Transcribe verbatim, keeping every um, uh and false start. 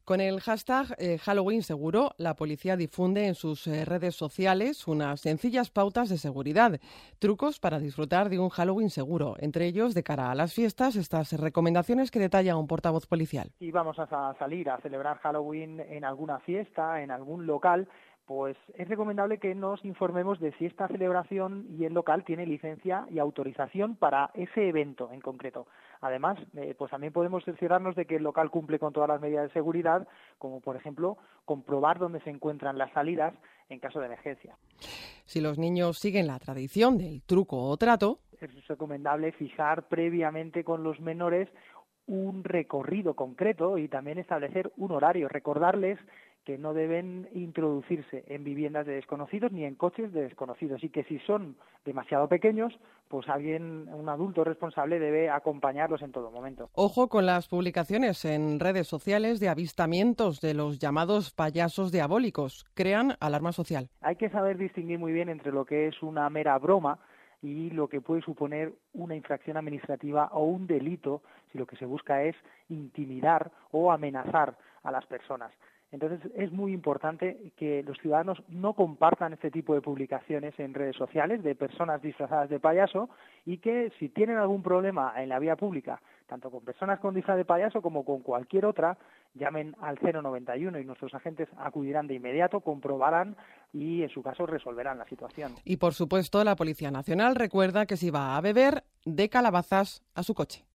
Con el hashtag eh, Halloween Seguro, la policía difunde en sus eh, redes sociales unas sencillas pautas de seguridad, trucos para disfrutar de un Halloween seguro, entre ellos, de cara a las fiestas, estas recomendaciones que detalla un portavoz policial. Si vamos a salir a celebrar Halloween en alguna fiesta, en algún local, pues es recomendable que nos informemos de si esta celebración y el local tiene licencia y autorización para ese evento en concreto. Además, eh, pues también podemos cerciorarnos de que el local cumple con todas las medidas de seguridad, como por ejemplo comprobar dónde se encuentran las salidas en caso de emergencia. Si los niños siguen la tradición del truco o trato, es recomendable fijar previamente con los menores un recorrido concreto y también establecer un horario, recordarles que no deben introducirse en viviendas de desconocidos ni en coches de desconocidos y que si son demasiado pequeños, pues alguien, un adulto responsable debe acompañarlos en todo momento. Ojo con las publicaciones en redes sociales de avistamientos de los llamados payasos diabólicos. Crean alarma social. Hay que saber distinguir muy bien entre lo que es una mera broma y lo que puede suponer una infracción administrativa o un delito si lo que se busca es intimidar o amenazar a las personas. Entonces es muy importante que los ciudadanos no compartan este tipo de publicaciones en redes sociales de personas disfrazadas de payaso y que si tienen algún problema en la vía pública, tanto con personas con disfraz de payaso como con cualquier otra, llamen al cero noventa y uno y nuestros agentes acudirán de inmediato, comprobarán y en su caso resolverán la situación. Y por supuesto la Policía Nacional recuerda que si va a beber, dé calabazas a su coche.